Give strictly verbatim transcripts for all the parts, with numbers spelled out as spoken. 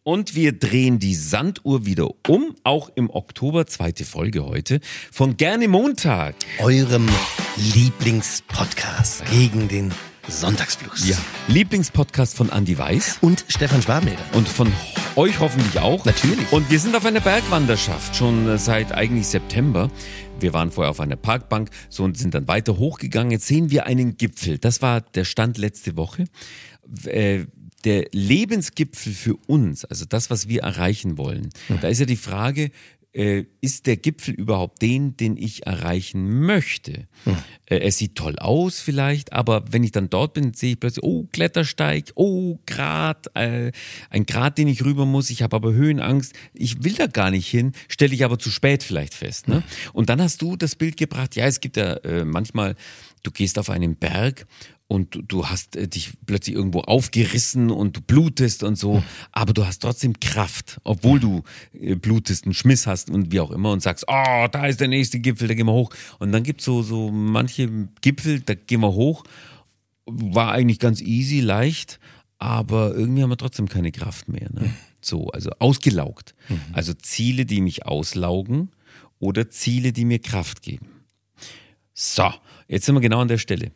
Und wir drehen die Sanduhr wieder um, auch im Oktober, zweite Folge heute, von Gerne Montag. Eurem Lieblingspodcast gegen den Sonntagsblues. Ja, Lieblingspodcast von Andi Weiß. Und Stefan Schwabeneder. Und von euch hoffentlich auch. Natürlich. Und wir sind auf einer Bergwanderschaft, schon seit eigentlich September. Wir waren vorher auf einer Parkbank so und sind dann weiter hochgegangen. Jetzt sehen wir einen Gipfel. Das war der Stand letzte Woche. Äh, der Lebensgipfel für uns, also das, was wir erreichen wollen, mhm. da ist ja die Frage, äh, ist der Gipfel überhaupt den, den ich erreichen möchte? Mhm. Äh, er sieht toll aus vielleicht, aber wenn ich dann dort bin, sehe ich plötzlich, oh, Klettersteig, oh, Grat, äh, ein Grat, den ich rüber muss, ich habe aber Höhenangst, ich will da gar nicht hin, stelle ich aber zu spät vielleicht fest. Ne? Mhm. Und dann hast du das Bild gebracht, ja, es gibt ja äh, manchmal, du gehst auf einen Berg und du hast äh, dich plötzlich irgendwo aufgerissen und du blutest und so, mhm. aber du hast trotzdem Kraft, obwohl du äh, blutest, einen Schmiss hast und wie auch immer und sagst, oh, da ist der nächste Gipfel, da gehen wir hoch. Und dann gibt es so, so manche Gipfel, da gehen wir hoch, war eigentlich ganz easy, leicht, aber irgendwie haben wir trotzdem keine Kraft mehr. Ne? Mhm. So, also ausgelaugt. Mhm. Also Ziele, die mich auslaugen oder Ziele, die mir Kraft geben. So, jetzt sind wir genau an der Stelle.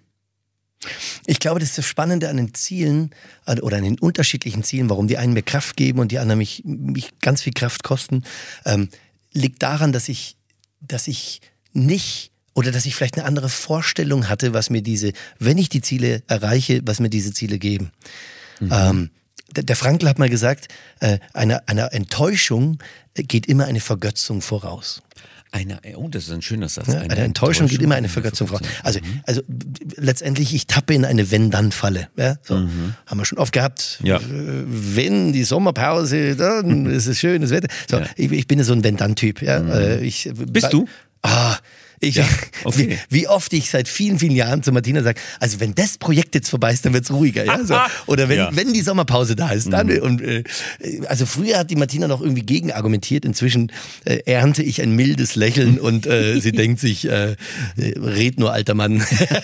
Ich glaube, das ist das Spannende an den Zielen oder an den unterschiedlichen Zielen, warum die einen mir Kraft geben und die anderen mich, mich ganz viel Kraft kosten, ähm, liegt daran, dass ich, dass ich nicht oder dass ich vielleicht eine andere Vorstellung hatte, was mir diese, wenn ich die Ziele erreiche, was mir diese Ziele geben. Mhm. Ähm, der, der Frankl hat mal gesagt, äh, einer, einer Enttäuschung geht immer eine Vergötzung voraus. Eine, oh, das ist ein schöner Satz. Ja, eine, eine Enttäuschung, Enttäuschung geht immer eine Vergötzung vor. Also, mhm. also letztendlich, ich tappe in eine Wenn-Dann-Falle. Ja, so. Mhm. Haben wir schon oft gehabt. Ja. Wenn die Sommerpause, dann ist es schönes Wetter. So, ja. ich, ich bin so ein Wenn-Dann-Typ. Ja. Mhm. Ich, Bist du? Ah, Ich, ja, okay. wie, wie oft ich seit vielen, vielen Jahren zu Martina sage, also wenn das Projekt jetzt vorbei ist, dann wird's ruhiger. Ja? So. Oder wenn, ja. wenn die Sommerpause da ist. Dann, mhm. und, äh, also früher hat die Martina noch irgendwie gegen argumentiert. Inzwischen äh, ernte ich ein mildes Lächeln und äh, sie denkt sich, äh, red nur, alter Mann.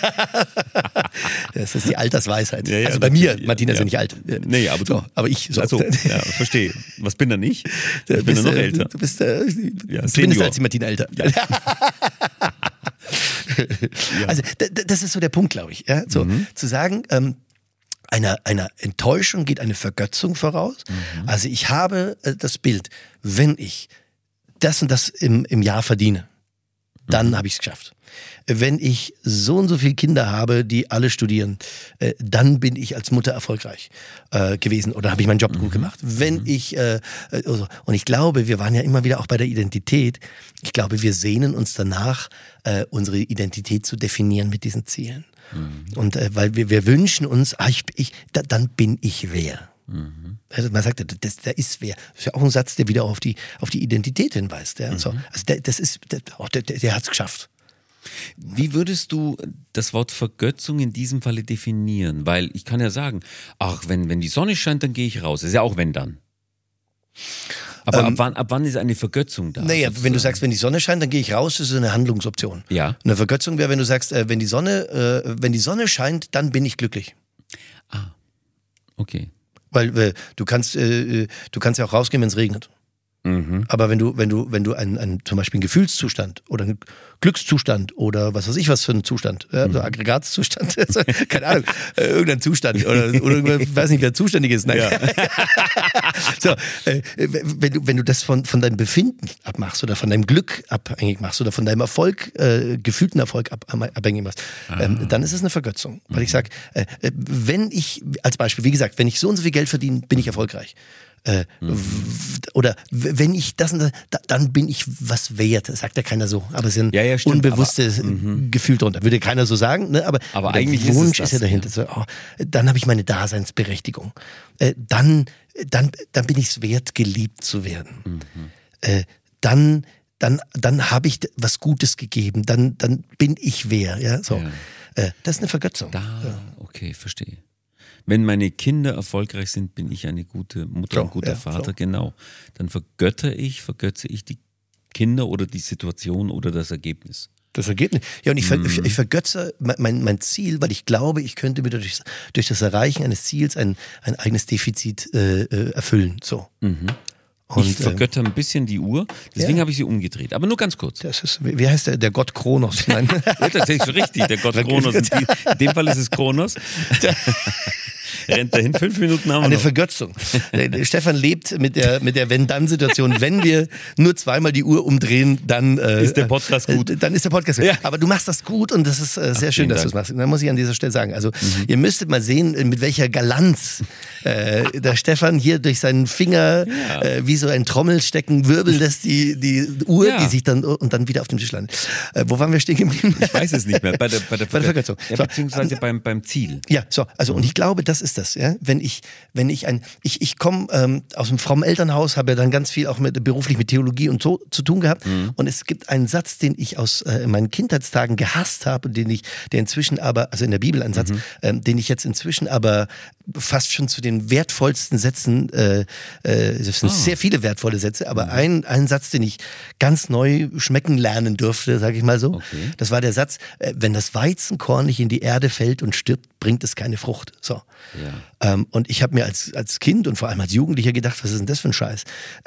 Das ist die Altersweisheit. Ja, ja, also bei mir, ja, Martina ist ja nicht alt. Nee, aber du. So, aber ich. So. Also, ja, verstehe. Was bin da nicht? Ich bin ja noch älter. Du bist äh, ja, zumindest als die Martina älter. Ja. Also d- d- das ist so der Punkt, glaube ich. Ja? So, mhm. Zu sagen, ähm, einer, einer Enttäuschung geht eine Vergötzung voraus. Mhm. Also ich habe äh, das Bild, wenn ich das und das im, im Jahr verdiene, dann mhm. habe ich es geschafft. Wenn ich so und so viele Kinder habe, die alle studieren, äh, dann bin ich als Mutter erfolgreich äh, gewesen oder habe ich meinen Job mhm. gut gemacht. Wenn mhm. ich, äh, also, und ich glaube, wir waren ja immer wieder auch bei der Identität, ich glaube, wir sehnen uns danach, äh, unsere Identität zu definieren mit diesen Zielen. Mhm. Und äh, weil wir, wir wünschen uns, ah, ich, ich, da, dann bin ich wer. Mhm. Also man sagt, das, der ist wer. Das ist ja auch ein Satz, der wieder auf die, auf die Identität hinweist. Ja? Mhm. So, also der, das ist, der, oh, der, der hat es geschafft. Wie würdest du das Wort Vergötzung in diesem Falle definieren? Weil ich kann ja sagen, ach, wenn, wenn die Sonne scheint, dann gehe ich raus. Das ist ja auch wenn dann. Aber ähm, ab, wann, ab wann ist eine Vergötzung da? Naja, sozusagen? Wenn du sagst, wenn die Sonne scheint, dann gehe ich raus, das ist eine Handlungsoption. Ja. Eine Vergötzung wäre, wenn du sagst, wenn die Sonne, äh, wenn die Sonne scheint, dann bin ich glücklich. Ah, okay. Weil äh, du kannst, äh, du kannst ja auch rausgehen, wenn es regnet. Mhm. Aber wenn du, wenn du, wenn du einen, einen, zum Beispiel einen Gefühlszustand oder einen Glückszustand oder was weiß ich was für einen Zustand, ja, so Aggregatzustand, keine Ahnung, äh, irgendein Zustand oder, oder ich weiß nicht, wer zuständig ist. Nein. Ja. So, äh, wenn du, wenn du das von, von deinem Befinden abmachst oder von deinem Glück abhängig machst oder von deinem Erfolg, äh, gefühlten Erfolg ab, abhängig machst, ähm, dann ist es eine Vergötzung. Weil ich sage, äh, wenn ich, als Beispiel, wie gesagt, wenn ich so und so viel Geld verdiene, bin ich erfolgreich. Äh, mhm. Oder wenn ich das, da, dann bin ich was wert. Das sagt ja keiner so. Aber es sind ja, ja, unbewusste aber, mhm. Gefühl drunter. Würde keiner so sagen, ne? aber, aber der eigentlich Wunsch ist, es das, ist ja dahinter. Ja. So, oh, dann habe ich meine Daseinsberechtigung. Äh, dann, dann, dann bin ich es wert, geliebt zu werden. Mhm. Äh, dann, dann, dann habe ich was Gutes gegeben. Dann, dann bin ich wer. Ja? So. Ja. Äh, das ist eine Vergötzung. Da, ja. Okay, verstehe. Wenn meine Kinder erfolgreich sind, bin ich eine gute Mutter, ein guter ja, Vater, so. Genau. Dann vergötter ich, vergötze ich die Kinder oder die Situation oder das Ergebnis. Das geht nicht. Ja, und ich, ver, ich, ich vergötze mein, mein Ziel, weil ich glaube, ich könnte mir durch, durch das Erreichen eines Ziels ein, ein eigenes Defizit äh, erfüllen. So. Mhm. Und, ich vergötter ein bisschen die Uhr, deswegen ja. habe ich sie umgedreht. Aber nur ganz kurz. Das ist, wie heißt der? Der Gott Kronos. Nein. Ja, tatsächlich richtig, der Gott Kronos. In, die, in dem Fall ist es Kronos. Rennt dahin, fünf Minuten haben wir Eine noch. Vergötzung. Stefan lebt mit der, mit der Wenn-Dann-Situation. Wenn wir nur zweimal die Uhr umdrehen, dann äh, ist der Podcast gut. Äh, dann ist der Podcast gut. Ja. Aber du machst das gut und das ist äh, sehr Ach, schön, dass du es machst. Da muss ich an dieser Stelle sagen. Also mhm. ihr müsstet mal sehen, mit welcher Galanz äh, der Stefan hier durch seinen Finger ja. äh, wie so ein Trommelstecken wirbeln lässt die, die Uhr, ja. die sich dann und dann wieder auf dem Tisch landet. Äh, wo waren wir stehen geblieben? Ich weiß es nicht mehr. Bei der, bei der, bei der Vergötzung. Ja, beziehungsweise so. beim, beim Ziel. Ja, so. Also mhm. und ich glaube, das ist das. Ja? Wenn ich, wenn ich ein, ich, ich komme ähm, aus einem frommen Elternhaus, habe ja dann ganz viel auch mit, beruflich mit Theologie und so zu tun gehabt. Mhm. Und es gibt einen Satz, den ich aus äh, meinen Kindheitstagen gehasst habe und den ich, der inzwischen aber, also in der Bibel ein Satz, mhm. ähm, den ich jetzt inzwischen aber fast schon zu den wertvollsten Sätzen, äh, äh, das sind oh. sehr viele wertvolle Sätze, aber mhm. ein, ein Satz, den ich ganz neu schmecken lernen durfte, sage ich mal so, okay. das war der Satz, äh, wenn das Weizenkorn nicht in die Erde fällt und stirbt, bringt es keine Frucht. So. Ja. Ähm, und ich habe mir als, als Kind und vor allem als Jugendlicher gedacht, was ist denn das für ein Scheiß?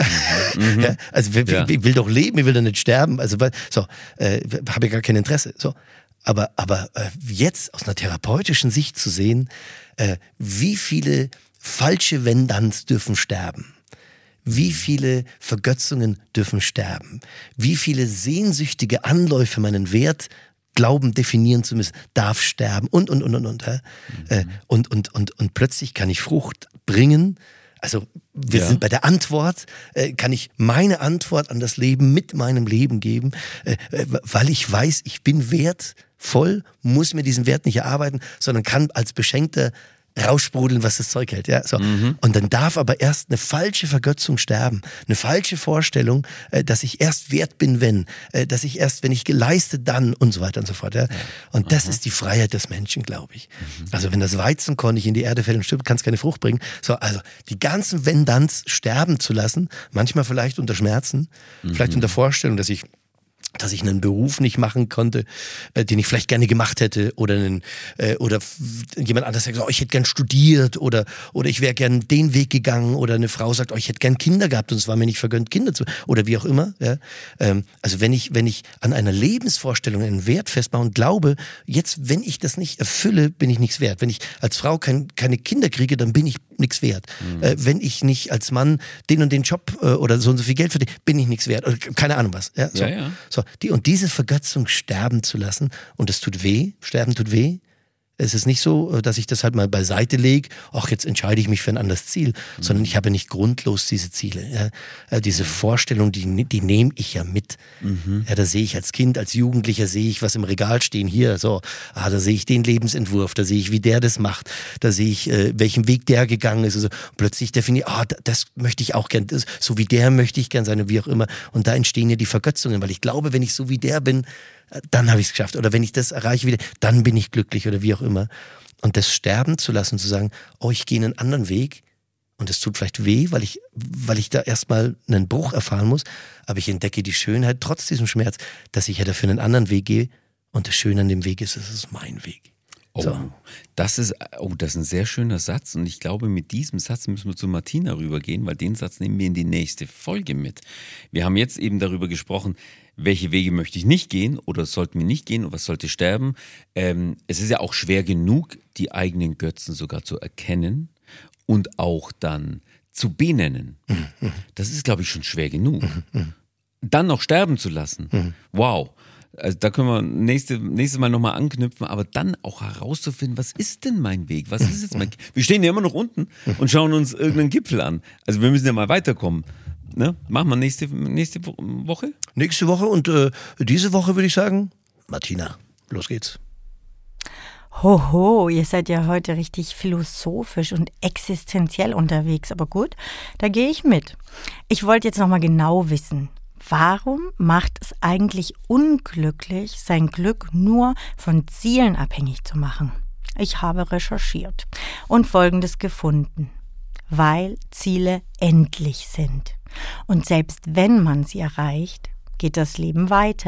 Mhm. ja, also ich, ja. ich will doch leben, ich will doch nicht sterben, also so, äh, habe ich gar kein Interesse. So. Aber, aber äh, jetzt aus einer therapeutischen Sicht zu sehen, äh, wie viele falsche Wenn-Danns dürfen sterben. Wie viele Vergötzungen dürfen sterben? Wie viele sehnsüchtige Anläufe, meinen Wert glauben, definieren zu müssen, darf sterben und, und, und, und, und. Mhm. Äh, und, und, und, und plötzlich kann ich Frucht bringen. Also wir ja. sind bei der Antwort, äh, kann ich meine Antwort an das Leben mit meinem Leben geben, äh, weil ich weiß, ich bin wertvoll, muss mir diesen Wert nicht erarbeiten, sondern kann als Beschenkter raussprudeln, was das Zeug hält. Ja, so. Mhm. Und dann darf aber erst eine falsche Vergötzung sterben. Eine falsche Vorstellung, äh, dass ich erst wert bin, wenn. Äh, dass ich erst, wenn ich geleiste, dann und so weiter und so fort. Ja. Und das Aha. ist die Freiheit des Menschen, glaube ich. Mhm. Also wenn das Weizenkorn nicht in die Erde fällt und stirbt, kann es keine Frucht bringen. So, also die ganzen Wenn-Danns sterben zu lassen, manchmal vielleicht unter Schmerzen, mhm. vielleicht unter Vorstellung, dass ich dass ich einen Beruf nicht machen konnte, äh, den ich vielleicht gerne gemacht hätte oder einen, äh, oder f- jemand anderes sagt, oh, ich hätte gern studiert oder oder ich wäre gern den Weg gegangen oder eine Frau sagt, oh, ich hätte gern Kinder gehabt und es war mir nicht vergönnt, Kinder zu oder wie auch immer. Ja? Ähm, also wenn ich wenn ich an einer Lebensvorstellung einen Wert festmache und glaube, jetzt wenn ich das nicht erfülle, bin ich nichts wert. Wenn ich als Frau kein, keine Kinder kriege, dann bin ich nichts wert. Mhm. Äh, wenn ich nicht als Mann den und den Job äh, oder so und so viel Geld verdiene, bin ich nichts wert. Oder keine Ahnung was. Ja, so. Ja, ja. So, die, und diese Vergötzung sterben zu lassen, und es tut weh, sterben tut weh. Es ist nicht so, dass ich das halt mal beiseite lege, ach, jetzt entscheide ich mich für ein anderes Ziel, mhm. sondern ich habe nicht grundlos diese Ziele. Ja. Diese Vorstellung, die, die nehme ich ja mit. Mhm. Ja, da sehe ich als Kind, als Jugendlicher sehe ich, was im Regal stehen, hier, so, ah, da sehe ich den Lebensentwurf, da sehe ich, wie der das macht, da sehe ich, äh, welchen Weg der gegangen ist. Also plötzlich definiere ich, ah, das möchte ich auch gern, so wie der möchte ich gern sein und wie auch immer. Und da entstehen ja die Vergötzungen, weil ich glaube, wenn ich so wie der bin, dann habe ich es geschafft. Oder wenn ich das erreiche wieder, dann bin ich glücklich oder wie auch immer. Und das sterben zu lassen, zu sagen, oh, ich gehe einen anderen Weg und es tut vielleicht weh, weil ich, weil ich da erstmal einen Bruch erfahren muss, aber ich entdecke die Schönheit trotz diesem Schmerz, dass ich ja dafür einen anderen Weg gehe und das Schöne an dem Weg ist, es ist mein Weg. Oh, so. das ist, oh, das ist ein sehr schöner Satz und ich glaube, mit diesem Satz müssen wir zu Martina rübergehen, weil den Satz nehmen wir in die nächste Folge mit. Wir haben jetzt eben darüber gesprochen, welche Wege möchte ich nicht gehen oder sollten wir nicht gehen und was sollte sterben. Ähm, es ist ja auch schwer genug, die eigenen Götzen sogar zu erkennen und auch dann zu benennen. Mhm. Das ist, glaube ich, schon schwer genug. Mhm. Dann noch sterben zu lassen. Mhm. Wow. Also da können wir nächste, nächstes Mal nochmal anknüpfen, aber dann auch herauszufinden, was ist denn mein Weg? Was ist jetzt mein Weg? Wir stehen ja immer noch unten und schauen uns irgendeinen Gipfel an. Also wir müssen ja mal weiterkommen. Ne? Machen wir nächste, nächste Woche? Nächste Woche und äh, diese Woche würde ich sagen, Martina, los geht's. Hoho, ihr seid ja heute richtig philosophisch und existenziell unterwegs, aber gut, da gehe ich mit. Ich wollte jetzt nochmal genau wissen, warum macht es eigentlich unglücklich, sein Glück nur von Zielen abhängig zu machen? Ich habe recherchiert und Folgendes gefunden. Weil Ziele endlich sind. Und selbst wenn man sie erreicht, geht das Leben weiter.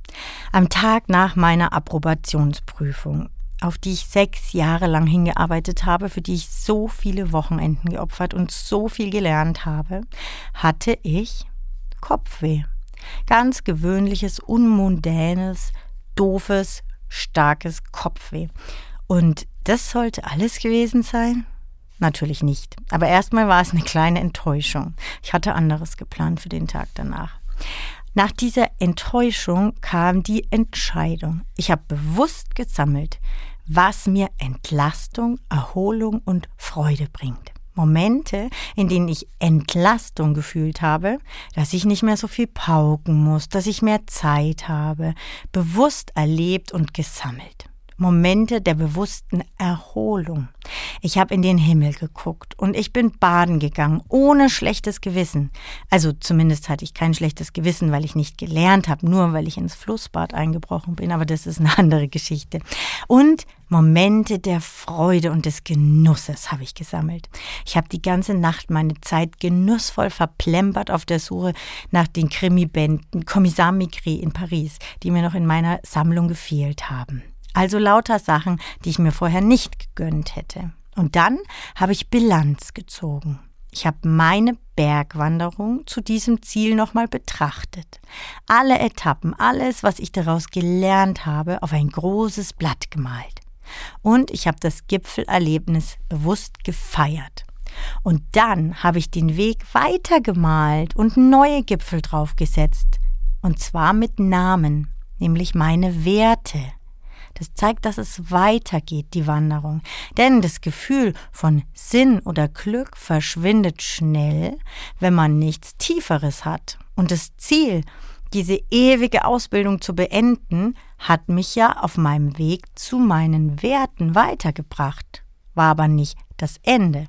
Am Tag nach meiner Approbationsprüfung, auf die ich sechs Jahre lang hingearbeitet habe, für die ich so viele Wochenenden geopfert und so viel gelernt habe, hatte ich Kopfweh. Ganz gewöhnliches, unmundänes, doofes, starkes Kopfweh. Und das sollte alles gewesen sein? Natürlich nicht. Aber erstmal war es eine kleine Enttäuschung. Ich hatte anderes geplant für den Tag danach. Nach dieser Enttäuschung kam die Entscheidung. Ich habe bewusst gesammelt, was mir Entlastung, Erholung und Freude bringt. Momente, in denen ich Entlastung gefühlt habe, dass ich nicht mehr so viel pauken muss, dass ich mehr Zeit habe, bewusst erlebt und gesammelt. Momente der bewussten Erholung. Ich habe in den Himmel geguckt und ich bin baden gegangen, ohne schlechtes Gewissen. Also zumindest hatte ich kein schlechtes Gewissen, weil ich nicht gelernt habe, nur weil ich ins Flussbad eingebrochen bin, aber das ist eine andere Geschichte. Und Momente der Freude und des Genusses habe ich gesammelt. Ich habe die ganze Nacht meine Zeit genussvoll verplempert auf der Suche nach den Krimi-Bänden Kommissar Maigret in Paris, die mir noch in meiner Sammlung gefehlt haben. Also lauter Sachen, die ich mir vorher nicht gegönnt hätte. Und dann habe ich Bilanz gezogen. Ich habe meine Bergwanderung zu diesem Ziel nochmal betrachtet. Alle Etappen, alles, was ich daraus gelernt habe, auf ein großes Blatt gemalt. Und ich habe das Gipfelerlebnis bewusst gefeiert. Und dann habe ich den Weg weitergemalt und neue Gipfel draufgesetzt. Und zwar mit Namen, nämlich meine Werte. Das zeigt, dass es weitergeht, die Wanderung. Denn das Gefühl von Sinn oder Glück verschwindet schnell, wenn man nichts Tieferes hat. Und das Ziel, diese ewige Ausbildung zu beenden, hat mich ja auf meinem Weg zu meinen Werten weitergebracht. War aber nicht das Ende.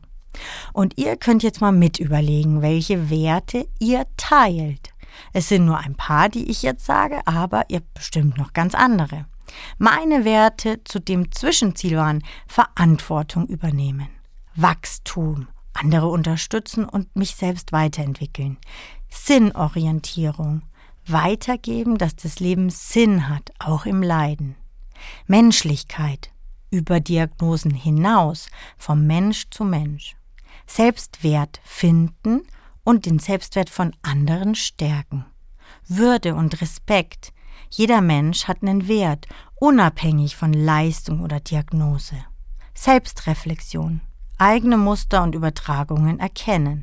Und ihr könnt jetzt mal mit überlegen, welche Werte ihr teilt. Es sind nur ein paar, die ich jetzt sage, aber ihr habt bestimmt noch ganz andere. Meine Werte zu dem Zwischenziel waren Verantwortung übernehmen, Wachstum, andere unterstützen und mich selbst weiterentwickeln, Sinnorientierung, weitergeben, dass das Leben Sinn hat, auch im Leiden, Menschlichkeit, über Diagnosen hinaus, vom Mensch zu Mensch, Selbstwert finden und den Selbstwert von anderen stärken, Würde und Respekt. Jeder Mensch hat einen Wert, unabhängig von Leistung oder Diagnose. Selbstreflexion, eigene Muster und Übertragungen erkennen.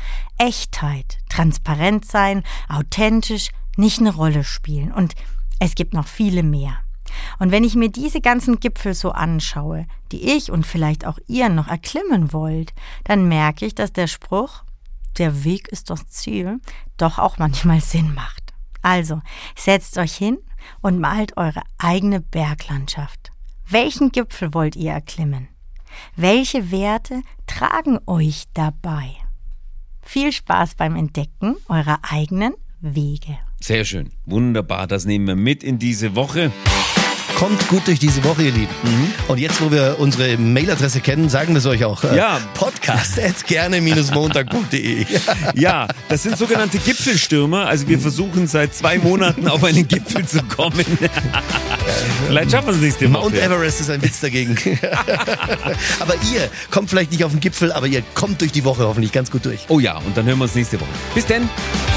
Echtheit, transparent sein, authentisch, nicht eine Rolle spielen. Und es gibt noch viele mehr. Und wenn ich mir diese ganzen Gipfel so anschaue, die ich und vielleicht auch ihr noch erklimmen wollt, dann merke ich, dass der Spruch, der Weg ist das Ziel, doch auch manchmal Sinn macht. Also, setzt euch hin und malt eure eigene Berglandschaft. Welchen Gipfel wollt ihr erklimmen? Welche Werte tragen euch dabei? Viel Spaß beim Entdecken eurer eigenen Wege. Sehr schön, wunderbar, das nehmen wir mit in diese Woche. Kommt gut durch diese Woche, ihr Lieben. Mhm. Und jetzt, wo wir unsere Mailadresse kennen, sagen wir es euch auch. Ja. Podcast at gerne montag punkt de. Ja, das sind sogenannte Gipfelstürmer. Also wir versuchen seit zwei Monaten auf einen Gipfel zu kommen. Vielleicht schaffen wir es nächste Woche. Mount Everest ist ein Witz dagegen. Aber ihr kommt vielleicht nicht auf den Gipfel, aber ihr kommt durch die Woche hoffentlich ganz gut durch. Oh ja, und dann hören wir uns nächste Woche. Bis denn.